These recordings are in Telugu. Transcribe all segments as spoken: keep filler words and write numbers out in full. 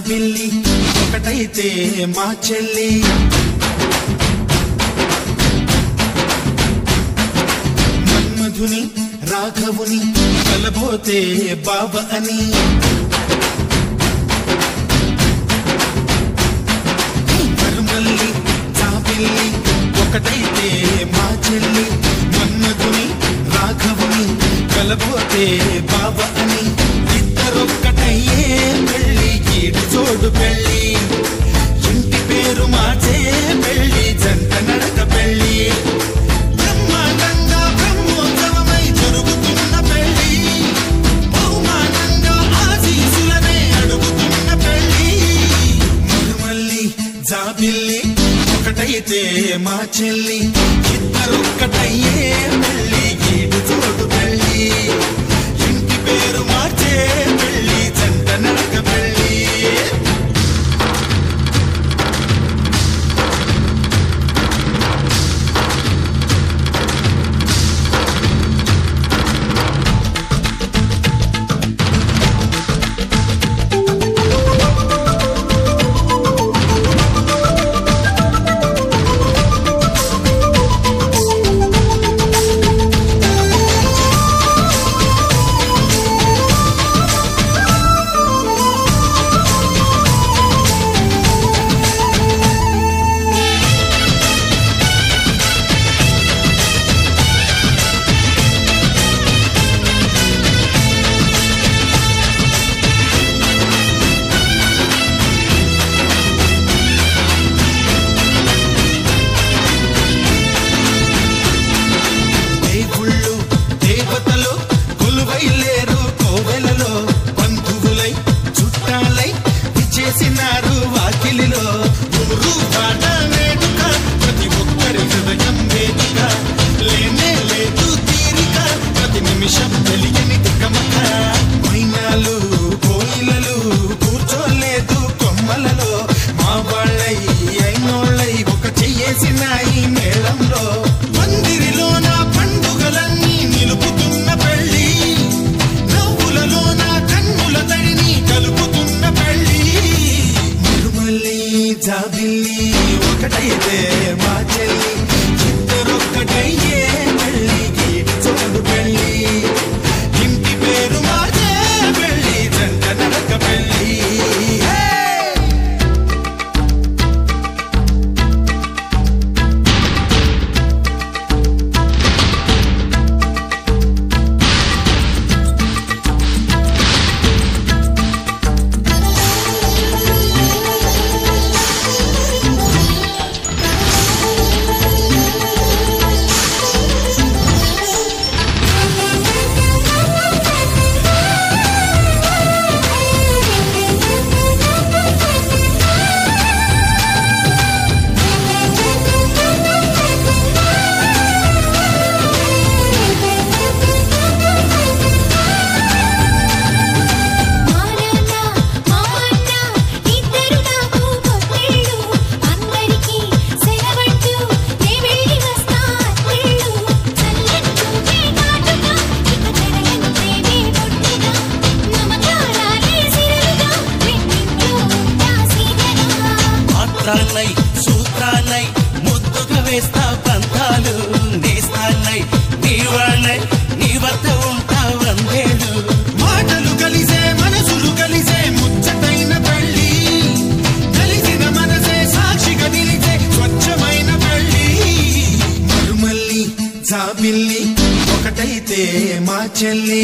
జాబిల్లి ఒకటైతే మా చెల్లి మన్మధుని రాఘవుని కలబోతే బావ అని మరుమల్లి జాబిల్లి ఒకటైతే మా చెల్లి మన్మధుని రాఘవుని కలబోతే బావ అని ఇద్దరొక్కటయ్యే పెళ్ళి ఈడు చోడు పెళ్ళి ఇంటి పేరు మార్చే పెళ్ళి జంట నడక పెళ్ళి బ్రహ్మాండంగా బ్రహ్మోత్సవమై జరుగుతున్న పెళ్ళి బహుమానంగా ఆశీసులనే అడుగుతున్న పెళ్ళి మరుమల్లి జాబిల్లి ఒకటైతే మా చెల్లి ఇద్దరొక్కటయ్యే పెళ్ళి ఈడు చోడు పెళ్ళి ఇంటి పేరు మార్చే పెళ్ళి జంట నడక పెళ్ళి చేసినారు వాకిలిలో ఊరు పాట వేడుక ప్రతి ఒక్కరి హృదయం వేదిక లేనే లేదు తీరిక ప్రతి నిమిషం తెలియని తికమక మైనాలు కోయిలలు కూర్చోలేదు కొమ్మలలో మా వాళ్ళై అయినోళ్ళై ఒక చెయ్యేసినాయి మేళంలో మందిరిలో నా పండుగలన్నీ నిలుపుతున్న పెళ్ళి నవ్వులలో నా కన్నుల తడిని కలుపుతున్న పెళ్ళి జాబిల్లి ఒకటైతే మా చెల్లి ఇద్దరొక్కటయ్యే పెళ్ళి గీడి చోడు పెళ్ళి ఇంటి పేరు మార్చే పెళ్ళి జంట నడక పెళ్ళి సూత్రాన్నై ముద్దుగా వేస్తా పంతాలు నేస్తాన్నై నీ వాళ్ళై నీ వద్ద ఉంటా వందేళ్ళు మాటలు కలిసే మనసులు కలిసే ముచ్చటైన పెళ్ళి కలిసిన మనసే సాక్షిగా నిలిచే స్వచ్ఛమైన పెళ్ళి మరుమల్లి జాబిల్లి ఒకటైతే మా చెల్లి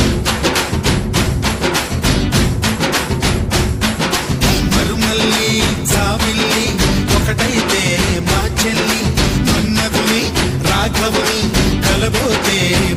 మరుమల్లి జాబిల్లి ఒకటైతే మా చెల్లి మన్మధుని రాఘవుని కలబోతే